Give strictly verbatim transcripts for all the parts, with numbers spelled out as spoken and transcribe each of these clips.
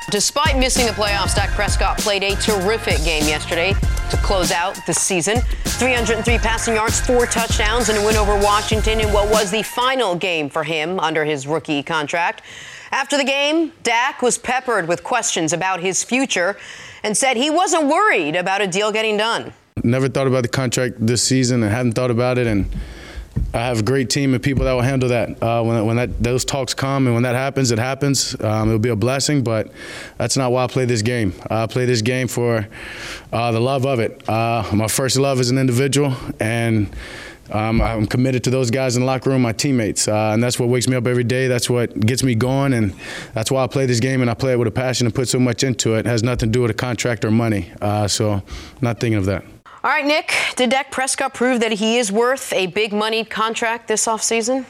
Despite missing the playoffs, Dak Prescott played a terrific game yesterday to close out the season. three hundred three passing yards, four touchdowns, and a win over Washington in what was the final game for him under his rookie contract. After the game, Dak was peppered with questions about his future and said he wasn't worried about a deal getting done. Never thought about the contract this season and hadn't thought about it, and I have a great team of people that will handle that. Uh, when when that, those talks come and when that happens, it happens. Um, it'll be a blessing, but that's not why I play this game. I play this game for uh, the love of it. Uh, my first love as an individual, and um, I'm committed to those guys in the locker room, my teammates, uh, and that's what wakes me up every day. That's what gets me going, and that's why I play this game, and I play it with a passion and put so much into it. It has nothing to do with a contract or money, uh, so I'm not thinking of that. All right, Nick, did Dak Prescott prove that he is worth a big money contract this offseason?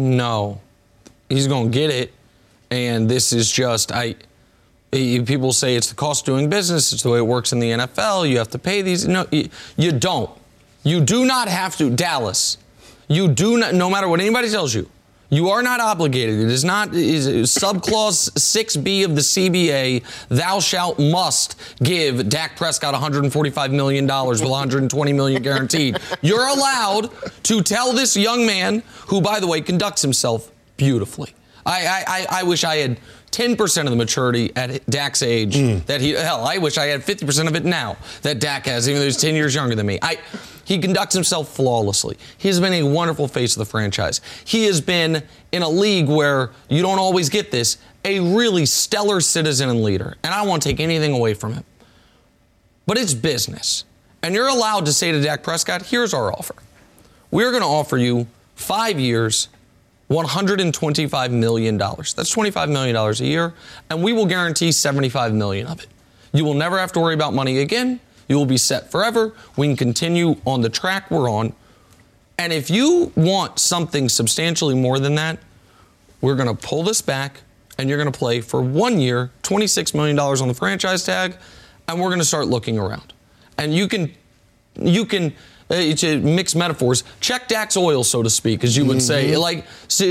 No. He's going to get it. And this is just, I. people say it's the cost of doing business. It's the way it works in the N F L. You have to pay these. No, you, you don't. You do not have to. Dallas, you do not, no matter what anybody tells you, you are not obligated. It is not, is subclause six B of the C B A, thou shalt must give Dak Prescott one hundred forty-five million dollars with one hundred twenty million dollars guaranteed. You're allowed to tell this young man, who, by the way, conducts himself beautifully. I, I, I wish I had ten percent of the maturity at Dak's age mm. that he, hell, I wish I had fifty percent of it now that Dak has, even though he's ten years younger than me. I, he conducts himself flawlessly. He has been a wonderful face of the franchise. He has been, in a league where you don't always get this, a really stellar citizen and leader. And I don't want to take anything away from him. But it's business. And you're allowed to say to Dak Prescott, here's our offer. We're going to offer you five years, one hundred twenty-five million dollars. That's twenty-five million dollars a year, and we will guarantee seventy-five million dollars of it. You will never have to worry about money again. You will be set forever. We can continue on the track we're on. And if you want something substantially more than that, we're going to pull this back, and you're going to play for one year, twenty-six million dollars on the franchise tag, and we're going to start looking around. And you can, you can, uh, to mix metaphors, check Dak's oil, so to speak, as you would mm-hmm. say. Like,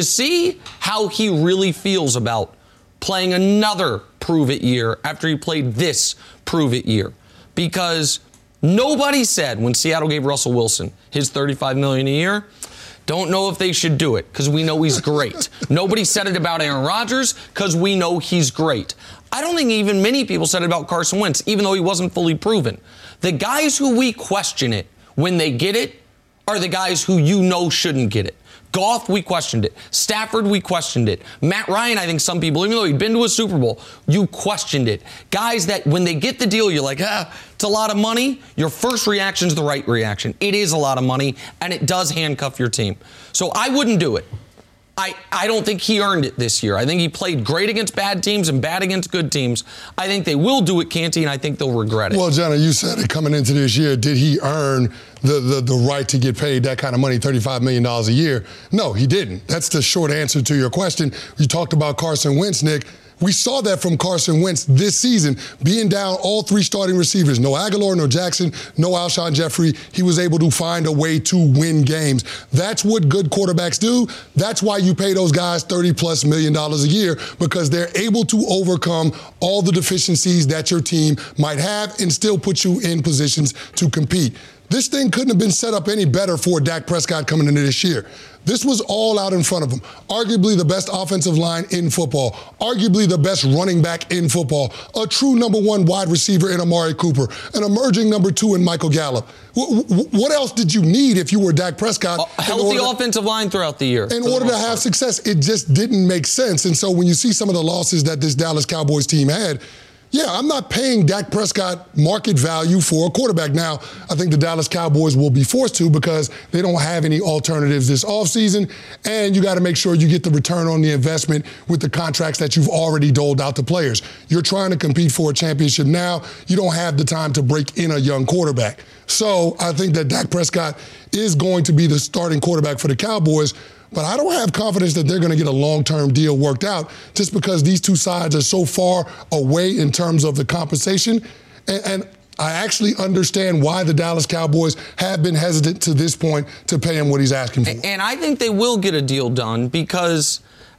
see how he really feels about playing another prove-it year after he played this prove-it year. Because nobody said when Seattle gave Russell Wilson his thirty-five million dollars a year, don't know if they should do it because we know he's great. Nobody said it about Aaron Rodgers because we know he's great. I don't think even many people said it about Carson Wentz, even though he wasn't fully proven. The guys who we question it when they get it are the guys who you know shouldn't get it. Goff, we questioned it. Stafford, we questioned it. Matt Ryan, I think some people, even though he'd been to a Super Bowl, you questioned it. Guys that when they get the deal, you're like, ah, it's a lot of money. Your first reaction is the right reaction. It is a lot of money, and it does handcuff your team. So I wouldn't do it. I, I don't think he earned it this year. I think he played great against bad teams and bad against good teams. I think they will do it, Canty, and I think they'll regret it. Well, Jenna, you said it coming into this year. Did he earn the, the, the right to get paid that kind of money, thirty-five million dollars a year? No, he didn't. That's the short answer to your question. You talked about Carson Wentz, Nick. We saw that from Carson Wentz this season, being down all three starting receivers. No Aguilar, no Jackson, no Alshon Jeffrey. He was able to find a way to win games. That's what good quarterbacks do. That's why you pay those guys thirty plus million dollars a year, because they're able to overcome all the deficiencies that your team might have and still put you in positions to compete. This thing couldn't have been set up any better for Dak Prescott coming into this year. This was all out in front of him. Arguably the best offensive line in football. Arguably the best running back in football. A true number one wide receiver in Amari Cooper. An emerging number two in Michael Gallup. W- w- what else did you need if you were Dak Prescott? A healthy offensive line throughout the year. In order to have success, it just didn't make sense. And so when you see some of the losses that this Dallas Cowboys team had, yeah, I'm not paying Dak Prescott market value for a quarterback. Now, I think the Dallas Cowboys will be forced to because they don't have any alternatives this offseason, and you got to make sure you get the return on the investment with the contracts that you've already doled out to players. You're trying to compete for a championship now. You don't have the time to break in a young quarterback. So I think that Dak Prescott is going to be the starting quarterback for the Cowboys. But I don't have confidence that they're going to get a long-term deal worked out just because these two sides are so far away in terms of the compensation. And, and I actually understand why the Dallas Cowboys have been hesitant to this point to pay him what he's asking for. And I think they will get a deal done because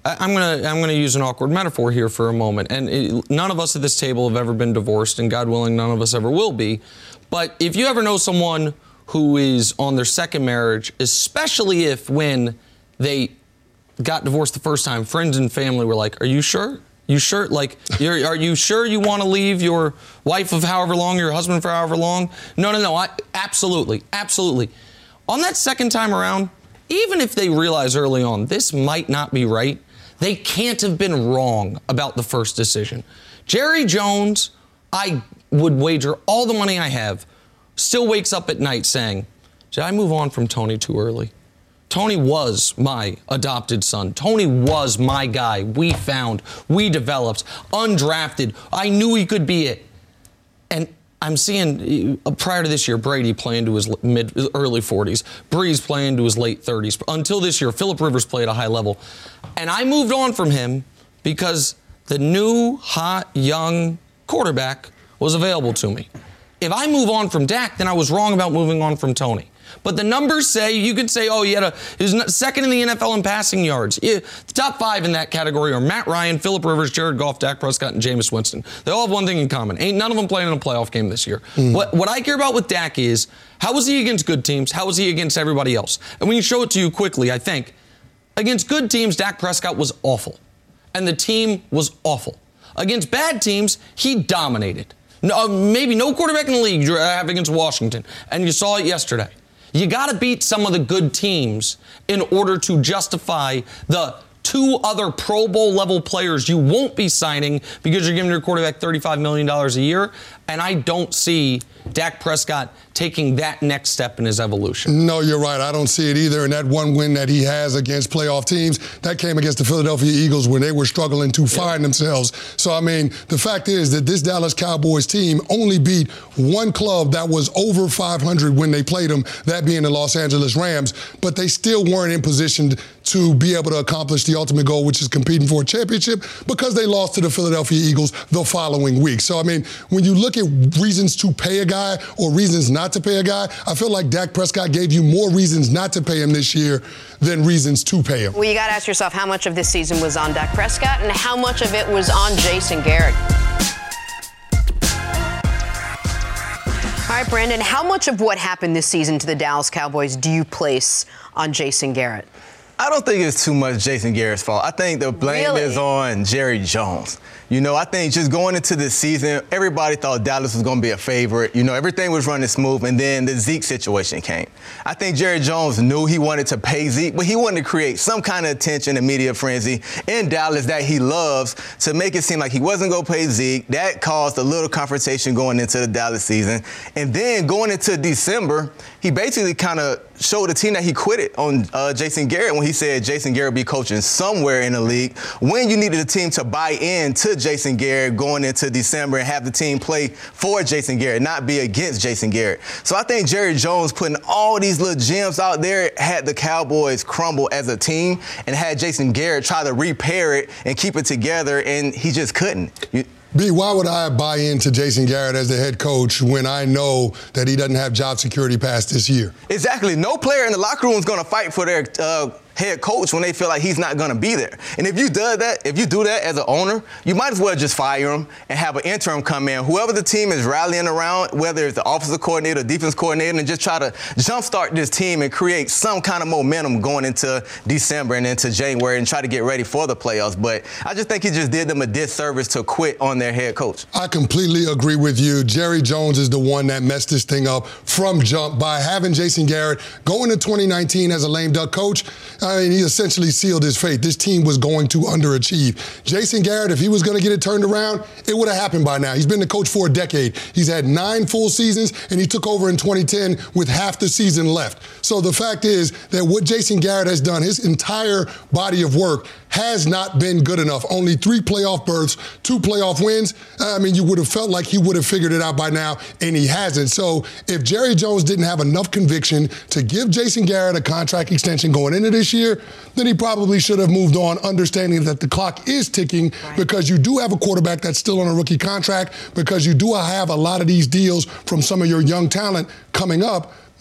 I, I'm gonna I'm gonna use an awkward metaphor here for a moment, and it, none of us at this table have ever been divorced, and God willing, none of us ever will be. But if you ever know someone who is on their second marriage, especially if when they got divorced the first time, friends and family were like, "Are you sure? You sure? Like, you're, are you sure you want to leave your wife of however long, your husband for however long?" No, no, no. I, absolutely, absolutely. On that second time around, even if they realize early on this might not be right, they can't have been wrong about the first decision. Jerry Jones, I would wager all the money I have, still wakes up at night saying, "Did I move on from Tony too early? Tony was my adopted son. Tony was my guy. We found, we developed, undrafted. I knew he could be it." And I'm seeing, uh, prior to this year, Brady playing to his mid, early forties, Breeze playing to his late thirties. Until this year, Phillip Rivers played at a high level. And I moved on from him because the new, hot, young quarterback was available to me. If I move on from Dak, then I was wrong about moving on from Tony. But the numbers say, you can say, oh, he had a, he was second in the N F L in passing yards. Yeah, the top five in that category are Matt Ryan, Phillip Rivers, Jared Goff, Dak Prescott, and Jameis Winston. They all have one thing in common. Ain't none of them playing in a playoff game this year. Mm. What, what I care about with Dak is, how was he against good teams? How was he against everybody else? And when you show it to you quickly, I think, against good teams, Dak Prescott was awful. And the team was awful. Against bad teams, he dominated. No, maybe no quarterback in the league have against Washington. And you saw it yesterday. You got to beat some of the good teams in order to justify the two other Pro Bowl level players you won't be signing because you're giving your quarterback thirty-five million dollars a year. And I don't see Dak Prescott taking that next step in his evolution. No, you're right. I don't see it either. And that one win that he has against playoff teams, that came against the Philadelphia Eagles when they were struggling to yeah. find themselves. So, I mean, the fact is that this Dallas Cowboys team only beat one club that was over five hundred when they played them, that being the Los Angeles Rams, but they still weren't in position to be able to accomplish the ultimate goal, which is competing for a championship, because they lost to the Philadelphia Eagles the following week. So, I mean, when you look at reasons to pay a guy or reasons not to pay a guy, I feel like Dak Prescott gave you more reasons not to pay him this year than reasons to pay him. Well, you got to ask yourself how much of this season was on Dak Prescott and how much of it was on Jason Garrett. All right, Brandon, how much of what happened this season to the Dallas Cowboys do you place on Jason Garrett? I don't think it's too much Jason Garrett's fault. I think the blame really? is on Jerry Jones. You know, I think just going into this season, everybody thought Dallas was going to be a favorite. You know, everything was running smooth, and then the Zeke situation came. I think Jerry Jones knew he wanted to pay Zeke, but he wanted to create some kind of attention and media frenzy in Dallas that he loves to make it seem like he wasn't going to pay Zeke. That caused a little confrontation going into the Dallas season. And then going into December, he basically kind of showed the team that he quit it on uh, Jason Garrett when he said Jason Garrett be coaching somewhere in the league when you needed the team to buy in to Jason Garrett going into December and have the team play for Jason Garrett, not be against Jason Garrett. So I think Jerry Jones putting all these little gems out there had the Cowboys crumble as a team and had Jason Garrett try to repair it and keep it together, and he just couldn't. You, B, why would I buy into Jason Garrett as the head coach when I know that he doesn't have job security past this year? Exactly. No player in the locker room is going to fight for their uh, head coach when they feel like he's not going to be there. And if you do that, if you do that as an owner, you might as well just fire him and have an interim come in. Whoever the team is rallying around, whether it's the offensive coordinator, defense coordinator, and just try to jumpstart this team and create some kind of momentum going into December and into January and try to get ready for the playoffs. But I just think he just did them a disservice to quit on their head coach. I completely agree with you. Jerry Jones is the one that messed this thing up from jump by having Jason Garrett go into twenty nineteen as a lame duck coach. I mean, he essentially sealed his fate. This team was going to underachieve. Jason Garrett, if he was going to get it turned around, it would have happened by now. He's been the coach for a decade. He's had nine full seasons, and he took over in twenty ten with half the season left. So the fact is that what Jason Garrett has done, his entire body of work, has not been good enough. Only three playoff berths, two playoff wins. I mean, you would have felt like he would have figured it out by now, and he hasn't. So if Jerry Jones didn't have enough conviction to give Jason Garrett a contract extension going into this year, then he probably should have moved on, understanding that the clock is ticking right. because you do have a quarterback that's still on a rookie contract, because you do have a lot of these deals from some of your young talent coming up.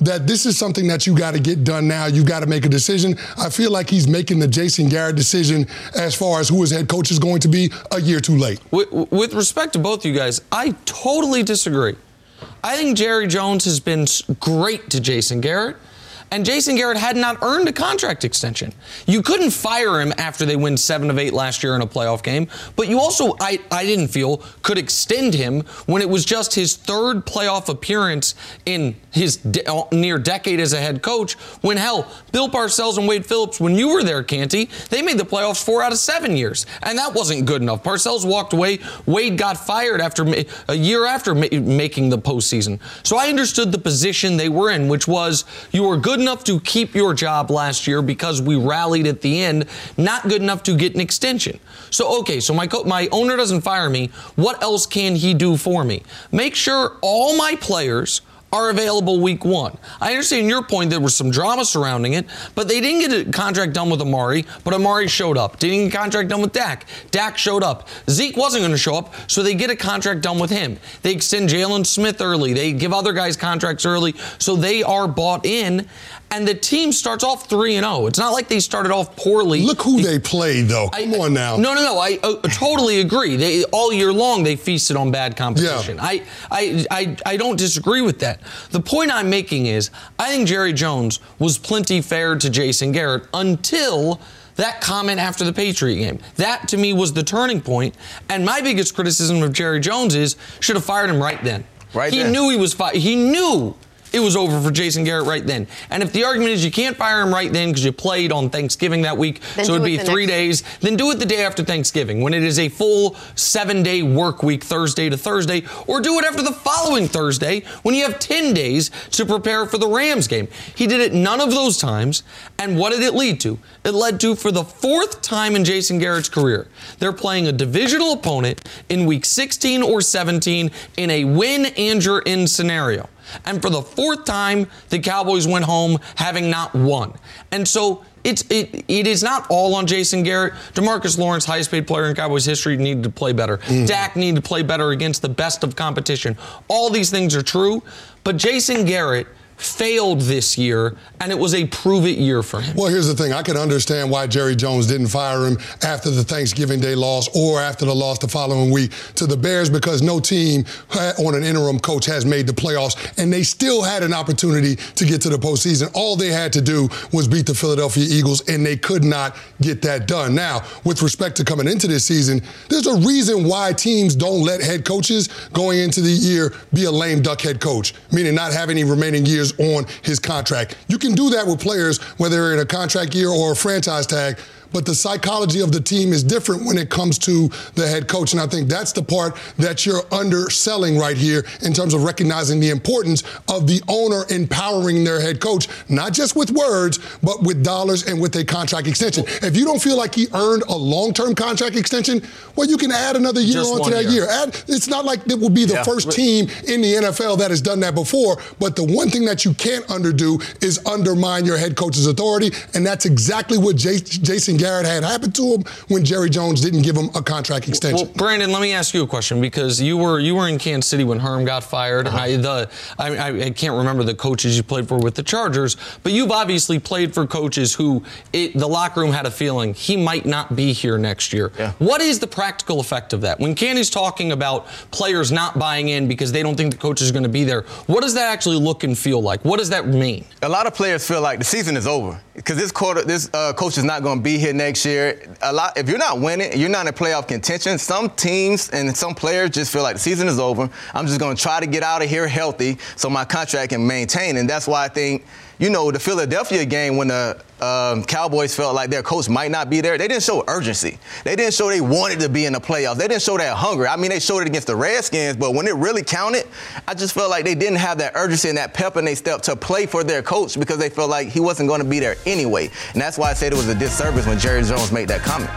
that this is something that you got to get done now. You got to make a decision. I feel like he's making the Jason Garrett decision as far as who his head coach is going to be a year too late. With, with respect to both you guys, I totally disagree. I think Jerry Jones has been great to Jason Garrett, and Jason Garrett had not earned a contract extension. You couldn't fire him after they win seven of eight last year in a playoff game, but you also, I, I didn't feel, could extend him when it was just his third playoff appearance in his de- near decade as a head coach, when, hell, Bill Parcells and Wade Phillips, when you were there, Canty, they made the playoffs four out of seven years, and that wasn't good enough. Parcells walked away. Wade got fired after a year after ma- making the postseason. So I understood the position they were in, which was you were good enough to keep your job last year because we rallied at the end, not good enough to get an extension. So, okay, so my co- my owner doesn't fire me. What else can he do for me? Make sure all my players are available week one. I understand your point, there was some drama surrounding it, but they didn't get a contract done with Amari, but Amari showed up. They didn't get a contract done with Dak. Dak showed up. Zeke wasn't going to show up, so they get a contract done with him. They extend Jalen Smith early. They give other guys contracts early, so they are bought in. And the team starts off three and oh. It's not like they started off poorly. Look who they played, though. Come I, on now. No, no, no. I uh, totally agree. They all year long they feasted on bad competition. Yeah. I, I, I, I don't disagree with that. The point I'm making is I think Jerry Jones was plenty fair to Jason Garrett until that comment after the Patriot game. That, to me, was the turning point. And my biggest criticism of Jerry Jones is should have fired him right then. Right he then. knew he was fi- He knew. It was over for Jason Garrett right then. And if the argument is you can't fire him right then because you played on Thanksgiving that week, Then so it'd do be it the three next- days, then do it the day after Thanksgiving when it is a full seven-day work week, Thursday to Thursday, or do it after the following Thursday when you have ten days to prepare for the Rams game. He did it none of those times, and what did it lead to? It led to, for the fourth time in Jason Garrett's career, they're playing a divisional opponent in week sixteen or seventeen in a win and you're in scenario. And for the fourth time, the Cowboys went home having not won. And so it's it it is not all on Jason Garrett. DeMarcus Lawrence, highest paid player in Cowboys history, needed to play better. Mm. Dak needed to play better against the best of competition. All these things are true, but Jason Garrett failed this year, and it was a prove-it year for him. Well, here's the thing. I can understand why Jerry Jones didn't fire him after the Thanksgiving Day loss or after the loss the following week to the Bears, because no team on an interim coach has made the playoffs, and they still had an opportunity to get to the postseason. All they had to do was beat the Philadelphia Eagles, and they could not get that done. Now, with respect to coming into this season, there's a reason why teams don't let head coaches going into the year be a lame duck head coach, meaning not have any remaining years on his contract. You can do that with players, whether they're in a contract year or a franchise tag, but the psychology of the team is different when it comes to the head coach. And I think that's the part that you're underselling right here in terms of recognizing the importance of the owner empowering their head coach, not just with words, but with dollars and with a contract extension. If you don't feel like he earned a long-term contract extension, well, you can add another year Just onto one that year. year. Add, it's not like it will be the Yeah. first team in the N F L that has done that before, but the one thing that you can't underdo is undermine your head coach's authority, and that's exactly what J- Jason Garrett had happen to him when Jerry Jones didn't give him a contract extension. Well, Brandon, let me ask you a question, because you were you were in Kansas City when Herm got fired. Uh-huh. I, the, I, I, I can't remember the coaches you played for with the Chargers, but you've obviously played for coaches who it, the locker room had a feeling he might not be here next year. Yeah. What is the practical effect of that? When Candy's talking about players not buying in because they don't think the coach is going to be there, what does that actually look and feel like? What does that mean? A lot of players feel like the season is over because this quarter, this uh, coach is not going to be here next year. A lot, if you're not winning, you're not in playoff contention. Some teams and some players just feel like the season is over. I'm just going to try to get out of here healthy so my contract can maintain. And that's why I think, you know, the Philadelphia game when the um, Cowboys felt like their coach might not be there, they didn't show urgency. They didn't show they wanted to be in the playoffs. They didn't show that hunger. I mean, they showed it against the Redskins, but when it really counted, I just felt like they didn't have that urgency and that pep in their step to play for their coach because they felt like he wasn't going to be there anyway. And that's why I said it was a disservice when Jerry Jones made that comment.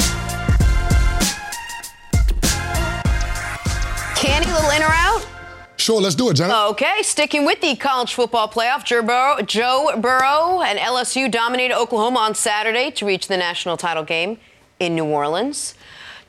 Candy, little in or out? Sure, let's do it, Jenna. Okay, sticking with the college football playoff, Joe Burrow, Joe Burrow and L S U dominated Oklahoma on Saturday to reach the national title game in New Orleans.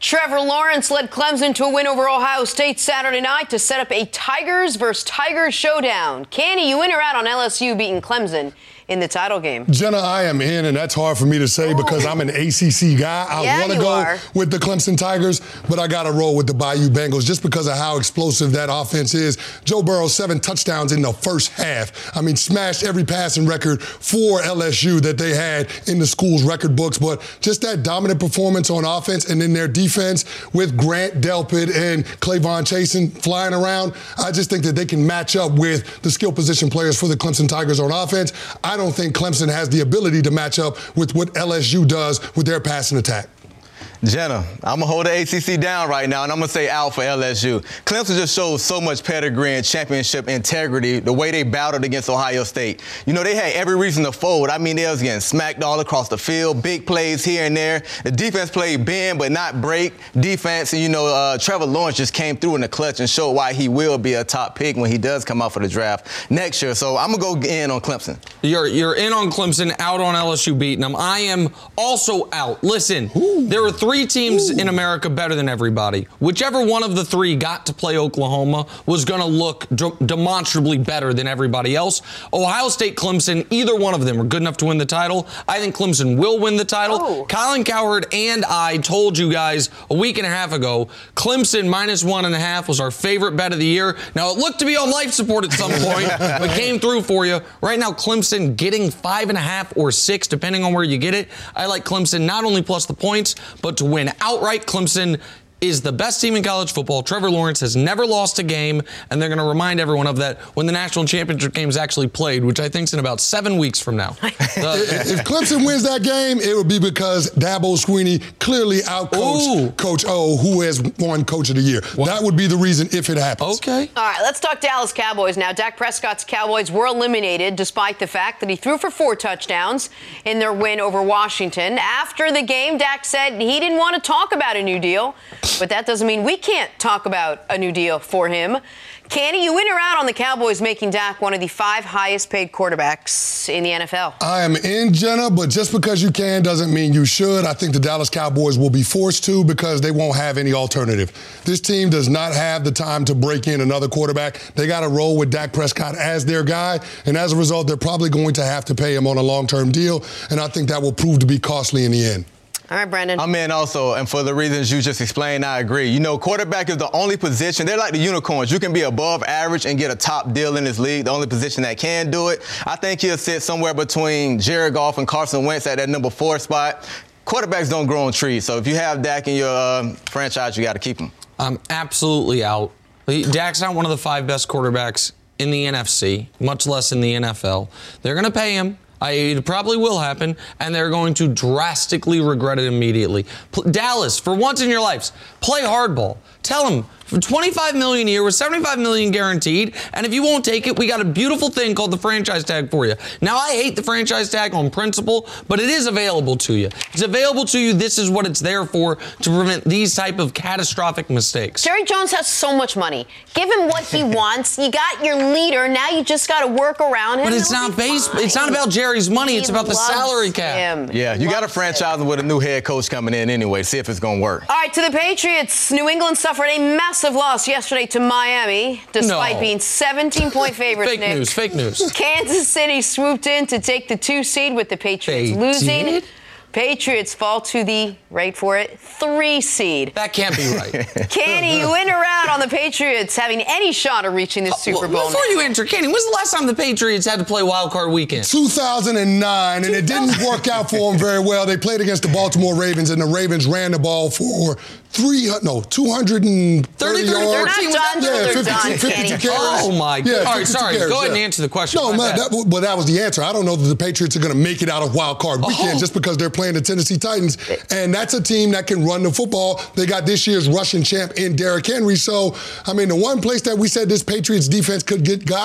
Trevor Lawrence led Clemson to a win over Ohio State Saturday night to set up a Tigers versus Tigers showdown. Canty, you in or out on L S U beating Clemson in the title game? Jenna, I am in, and that's hard for me to say because I'm an A C C guy. I Yeah, want to you go are. with the Clemson Tigers, but I got to roll with the Bayou Bengals just because of how explosive that offense is. Joe Burrow, seven touchdowns in the first half. I mean, smashed every passing record for L S U that they had in the school's record books, but just that dominant performance on offense and then their defense with Grant Delpit and Clavon Chasen flying around, I just think that they can match up with the skill position players for the Clemson Tigers on offense. I don't think Clemson has the ability to match up with what L S U does with their passing attack. Jenna, I'm going to hold the A C C down right now, and I'm going to say out for L S U. Clemson just shows so much pedigree and championship integrity, the way they battled against Ohio State. You know, they had every reason to fold. I mean, they was getting smacked all across the field, big plays here and there. The defense played bend but not break defense, and, you know, uh, Trevor Lawrence just came through in the clutch and showed why he will be a top pick when he does come out for the draft next year. So I'm going to go in on Clemson. You're you're in on Clemson, out on L S U beating them. I am also out. Listen, Ooh. there were three teams Ooh. in America better than everybody. Whichever one of the three got to play Oklahoma was going to look de- demonstrably better than everybody else. Ohio State, Clemson, either one of them are good enough to win the title. I think Clemson will win the title. Oh. Colin Cowherd and I told you guys a week and a half ago, Clemson minus one and a half was our favorite bet of the year. Now, it looked to be on life support at some point, but came through for you. Right now, Clemson getting five and a half or six, depending on where you get it. I like Clemson not only plus the points, but to win outright. Clemson is the best team in college football. Trevor Lawrence has never lost a game, and they're going to remind everyone of that when the national championship game is actually played, which I think is in about seven weeks from now. uh, if Clemson wins that game, it would be because Dabo Swinney clearly outcoached Ooh. Coach O, who has won Coach of the Year. What? That would be the reason if it happens. Okay. All right, let's talk Dallas Cowboys now. Dak Prescott's Cowboys were eliminated despite the fact that he threw for four touchdowns in their win over Washington. After the game, Dak said he didn't want to talk about a new deal. But that doesn't mean we can't talk about a new deal for him. Canty, you in or out on the Cowboys making Dak one of the five highest paid quarterbacks in the N F L? I am in, Jenna, but just because you can doesn't mean you should. I think the Dallas Cowboys will be forced to because they won't have any alternative. This team does not have the time to break in another quarterback. They got to roll with Dak Prescott as their guy, and as a result, they're probably going to have to pay him on a long-term deal, and I think that will prove to be costly in the end. All right, Brandon. I'm in also, and for the reasons you just explained, I agree. You know, quarterback is the only position. They're like the unicorns. You can be above average and get a top deal in this league, the only position that can do it. I think he'll sit somewhere between Jared Goff and Carson Wentz at that number four spot. Quarterbacks don't grow on trees, so if you have Dak in your uh, franchise, you got to keep him. I'm absolutely out. Dak's not one of the five best quarterbacks in the N F C, much less in the N F L. They're going to pay him. I, it probably will happen, and they're going to drastically regret it immediately. P- Dallas, for once in your lives, play hardball. Tell them for twenty-five million dollars a year with seventy-five million dollars guaranteed, and if you won't take it, we got a beautiful thing called the franchise tag for you. Now, I hate the franchise tag on principle, but it is available to you. It's available to you. This is what it's there for, to prevent these type of catastrophic mistakes. Jerry Jones has so much money. Give him what he wants. You got your leader. Now you just got to work around him. But it's not base. It's not about Jerry's money. He it's about the salary cap. Him. Yeah, you got to franchise him with a new head coach coming in anyway. See if it's going to work. All right, to the Patriots. New England suffered a massive loss yesterday to Miami, despite no. being seventeen-point favorites. Fake Nick. news, fake news. Kansas City swooped in to take the two seed with the Patriots they losing. Did? Patriots fall to the, wait for it, three seed. That can't be right. Canty, you in or out on the Patriots having any shot of reaching the Super Bowl? Before you enter, Canty, when's the last time the Patriots had to play Wild Card Weekend? two thousand nine, and it didn't work out for them very well. They played against the Baltimore Ravens, and the Ravens ran the ball for three, no, two hundred thirty thirty, yards. They're not done. Yeah, They're fifty-two, done, fifty-two Canty. carries. Oh, my God. Yeah, All right, sorry. carries, Go ahead yeah. and answer the question. No, man, that, but that was the answer. I don't know that the Patriots are going to make it out of Wild Card Weekend oh. just because they're playing the Tennessee Titans. And that's a team that can run the football. They got this year's rushing champ in Derrick Henry. So, I mean, the one place that we said this Patriots defense could get got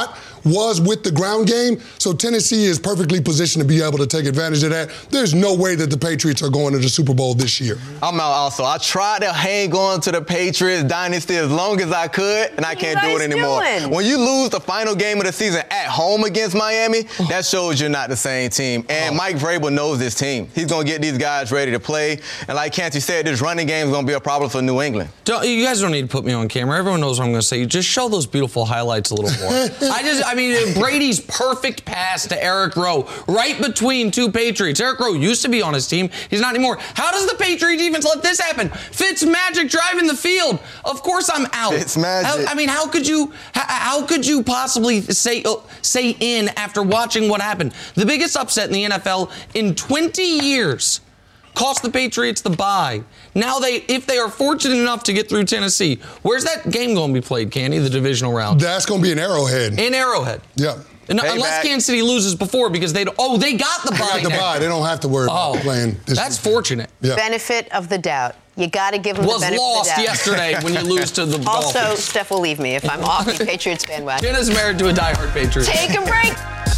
was with the ground game. So Tennessee is perfectly positioned to be able to take advantage of that. There's no way that the Patriots are going to the Super Bowl this year. I'm out also. I tried to hang on to the Patriots dynasty as long as I could, and I can't do it anymore. Doing? When you lose the final game of the season at home against Miami, that shows you're not the same team. And oh. Mike Vrabel knows this team. He's going to get these guys ready to play. And like Canty said, this running game is going to be a problem for New England. Don't, you guys don't need to put me on camera. Everyone knows what I'm going to say. Just show those beautiful highlights a little more. I just, I mean, Brady's perfect pass to Eric Rowe, right between two Patriots. Eric Rowe used to be on his team. He's not anymore. How does the Patriot defense let this happen? Fitzmagic driving the field. Of course I'm out. Fitzmagic. How, I mean, how could you, how, how could you possibly say, uh, say in after watching what happened? The biggest upset in the N F L in twenty years. Cost the Patriots the bye. Now they, if they are fortunate enough to get through Tennessee, where's that game going to be played, Candy, the divisional round? That's going to be in Arrowhead. In Arrowhead. Yeah. And unless Kansas City loses before because they oh they got the bye. They got the bye. They don't have to worry oh, about playing. This that's weekend. fortunate. Yeah. Benefit of the doubt. You got to give them was the benefit lost of the doubt. yesterday when you lose to the Also, Dolphins. Steph will leave me if I'm off the Patriots bandwagon. Jenna's married to a diehard Patriot. Take a break.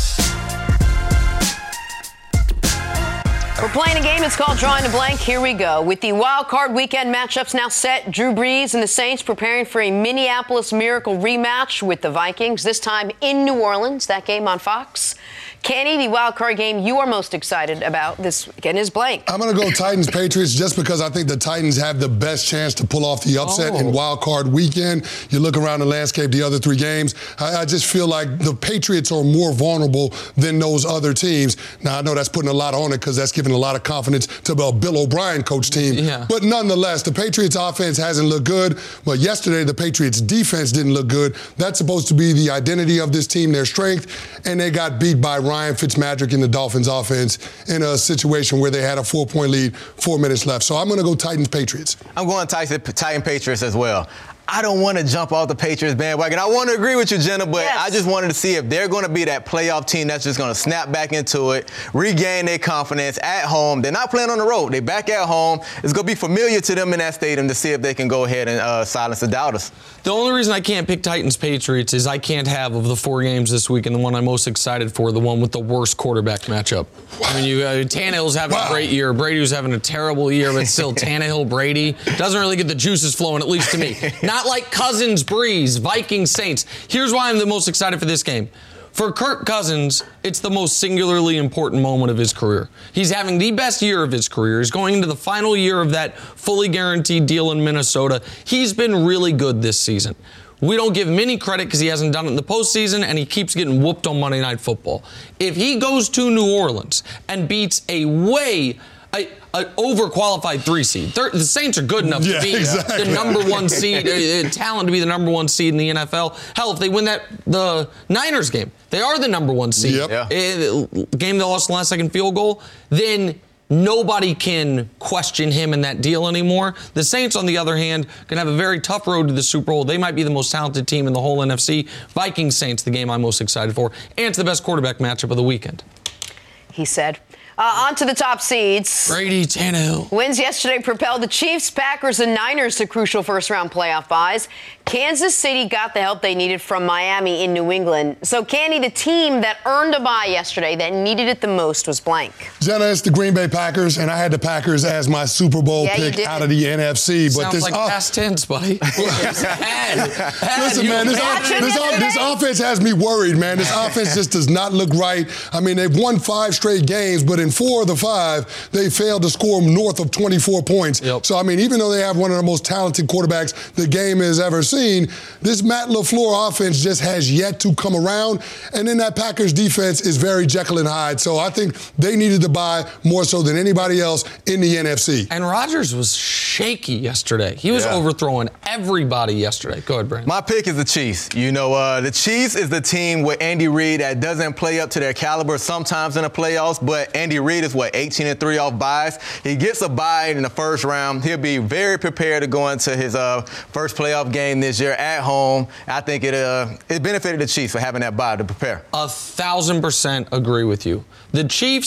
We're playing a game. It's called Drawing a Blank. Here we go. With the wild card weekend matchups now set, Drew Brees and the Saints preparing for a Minneapolis Miracle rematch with the Vikings, this time in New Orleans. That game on Fox. Kenny, the wild card game you are most excited about this weekend is blank. I'm going to go Titans-Patriots just because I think the Titans have the best chance to pull off the upset oh. in wild card weekend. You look around the landscape, the other three games, I, I just feel like the Patriots are more vulnerable than those other teams. Now, I know that's putting a lot on it because that's giving a lot of confidence to the Bill O'Brien coach team. Yeah. But nonetheless, the Patriots offense hasn't looked good. But yesterday, the Patriots defense didn't look good. That's supposed to be the identity of this team, their strength. And they got beat by Ryan Fitzmagic in the Dolphins offense in a situation where they had a four-point lead, four minutes left. So I'm going to go Titans-Patriots. I'm going Titan, Titan Patriots as well. I don't want to jump off the Patriots bandwagon. I want to agree with you, Jenna, but yes. I just wanted to see if they're going to be that playoff team that's just going to snap back into it, regain their confidence at home. They're not playing on the road. They're back at home. It's going to be familiar to them in that stadium to see if they can go ahead and uh, silence the doubters. The only reason I can't pick Titans-Patriots is I can't have, of the four games this week, and the one I'm most excited for, the one with the worst quarterback matchup. I mean, you, uh, Tannehill's having wow. a great year. Brady was having a terrible year, but still, Tannehill, Brady doesn't really get the juices flowing, at least to me. Not like Cousins, Breeze, Vikings, Saints. Here's why I'm the most excited for this game. For Kirk Cousins, it's the most singularly important moment of his career. He's having the best year of his career. He's going into the final year of that fully guaranteed deal in Minnesota. He's been really good this season. We don't give him any credit because he hasn't done it in the postseason, and he keeps getting whooped on Monday Night Football. If he goes to New Orleans and beats a way a, a overqualified three seed. They're, the Saints are good enough yeah, to be exactly. the number one seed, uh, talent to be the number one seed in the N F L. Hell, if they win that the Niners game, they are the number one seed. Yep. Yeah. Uh, game they lost in the last second field goal, then nobody can question him in that deal anymore. The Saints, on the other hand, can have a very tough road to the Super Bowl. They might be the most talented team in the whole N F C. Vikings Saints, the game I'm most excited for, and it's the best quarterback matchup of the weekend. He said. Uh, on to the top seeds. Brady, Tannehill. Wins yesterday propelled the Chiefs, Packers, and Niners to crucial first-round playoff byes. Kansas City got the help they needed from Miami in New England. So, Candy, the team that earned a bye yesterday that needed it the most was blank. Jenna, it's the Green Bay Packers, and I had the Packers as my Super Bowl yeah, pick out of the N F C. But Sounds this like uh, past tense, buddy. had, had, Listen, man, this, off, this, off, this offense has me worried, man. This offense just does not look right. I mean, they've won five straight games, but in four of the five, they failed to score north of twenty-four points. Yep. So, I mean, even though they have one of the most talented quarterbacks the game has ever seen, this Matt LaFleur offense just has yet to come around. And then that Packers defense is very Jekyll and Hyde. So I think they needed to buy more so than anybody else in the N F C. And Rodgers was shaky yesterday. He was yeah. overthrowing everybody yesterday. Go ahead, Brandon. My pick is the Chiefs. You know, uh, the Chiefs is the team with Andy Reid that doesn't play up to their caliber sometimes in the playoffs, but Andy Reid is, what, eighteen and three off buys. He gets a bye in the first round. He'll be very prepared to go into his uh, first playoff game this year at home. I think it uh, it benefited the Chiefs for having that bye to prepare. A thousand percent agree with you. The Chiefs,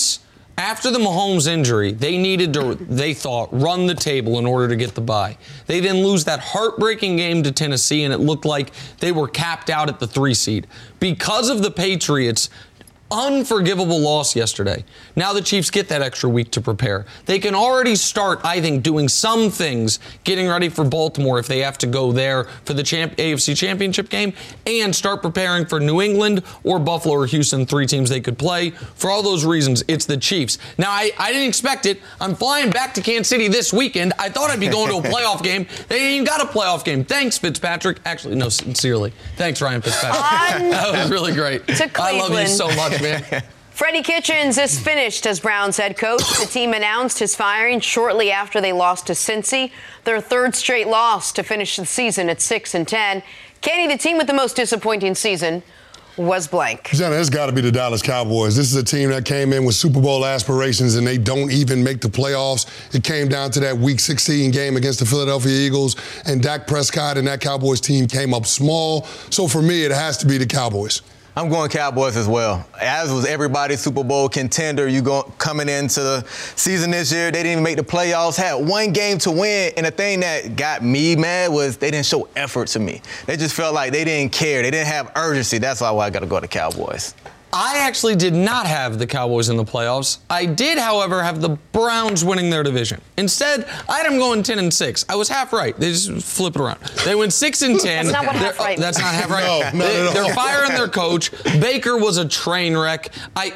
After the Mahomes injury, they needed to, they thought, run the table in order to get the bye. They then lose that heartbreaking game to Tennessee, and it looked like they were capped out at the three seed. Because of the Patriots' unforgivable loss yesterday, now the Chiefs get that extra week to prepare. They can already start, I think, doing some things, getting ready for Baltimore if they have to go there for the champ- A F C Championship game, and start preparing for New England or Buffalo or Houston, three teams they could play. For all those reasons, it's the Chiefs. Now, I, I didn't expect it. I'm flying back to Kansas City this weekend. I thought I'd be going to a playoff game. They ain't even got a playoff game. Thanks, Fitzpatrick. Actually, no, sincerely. Thanks, Ryan Fitzpatrick. On that was really great. To I love you Cleveland. so much, man. Freddie Kitchens is finished as Browns head coach. The team announced his firing shortly after they lost to Cincy, their third straight loss to finish the season at six and ten. Kenny, the team with the most disappointing season was blank. Jenna, it's got to be the Dallas Cowboys. This is a team that came in with Super Bowl aspirations, and they don't even make the playoffs. It came down to that Week sixteen game against the Philadelphia Eagles, and Dak Prescott and that Cowboys team came up small. So for me, it has to be the Cowboys. I'm going Cowboys as well. As was everybody's Super Bowl contender. You go coming into the season this year, they didn't even make the playoffs. Had one game to win, and the thing that got me mad was they didn't show effort to me. They just felt like they didn't care. They didn't have urgency. That's why I got to go to Cowboys. I actually did not have the Cowboys in the playoffs. I did, however, have the Browns winning their division. Instead, I had them going ten and six. I was half right. They just flip it around. They went six and ten. That's not what They're- half right That's not half right. No, not they, at all. They're firing their coach. Baker was a train wreck. I,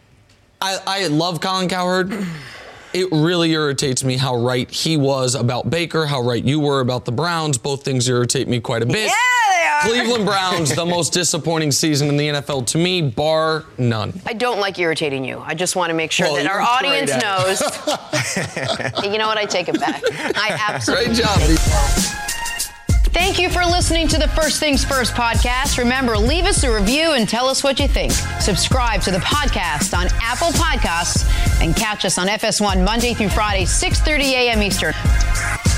I, I love Colin Cowherd. It really irritates me how right he was about Baker, how right you were about the Browns. Both things irritate me quite a bit. Yeah, they are. Cleveland Browns, the most disappointing season in the N F L to me, bar none. I don't like irritating you. I just want to make sure Well, that our you're great audience at knows. You know what? I take it back. I absolutely Great job. take it back. Thank you for listening to the First Things First podcast. Remember, leave us a review and tell us what you think. Subscribe to the podcast on Apple Podcasts and catch us on F S one Monday through Friday, six thirty a.m. Eastern.